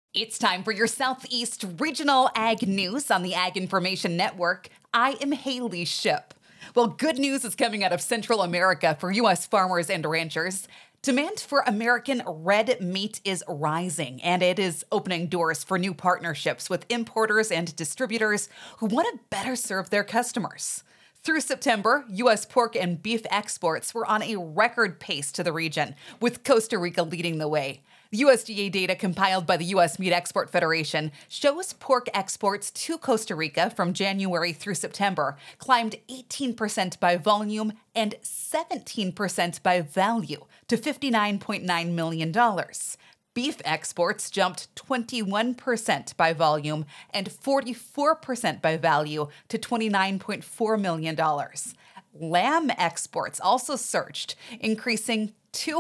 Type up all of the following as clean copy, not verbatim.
It's time for your Southeast Regional Ag News on the Ag Information Network. I am Haley Ship. Well, good news is coming out of Central America for U.S. farmers and ranchers. Demand for American red meat is rising, and it is opening doors for new partnerships with importers and distributors who want to better serve their customers. Through September, U.S. pork and beef exports were on a record pace to the region, with Costa Rica leading the way. The USDA data compiled by the U.S. Meat Export Federation shows pork exports to Costa Rica from January through September climbed 18% by volume and 17% by value to $59.9 million. Beef exports jumped 21% by volume and 44% by value to $29.4 million. Lamb exports also surged, increasing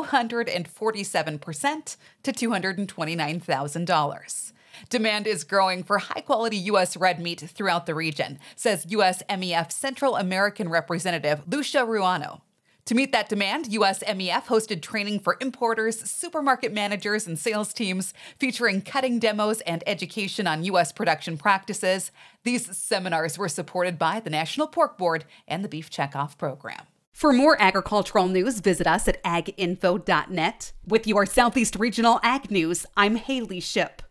247% to $229,000. Demand is growing for high-quality U.S. red meat throughout the region, says U.S. MEF Central American Representative Lucia Ruano. To meet that demand, U.S. MEF hosted training for importers, supermarket managers, and sales teams, featuring cutting demos and education on U.S. production practices. These seminars were supported by the National Pork Board and the Beef Checkoff Program. For more agricultural news, visit us at aginfo.net. With your Southeast Regional Ag News, I'm Haley Ship.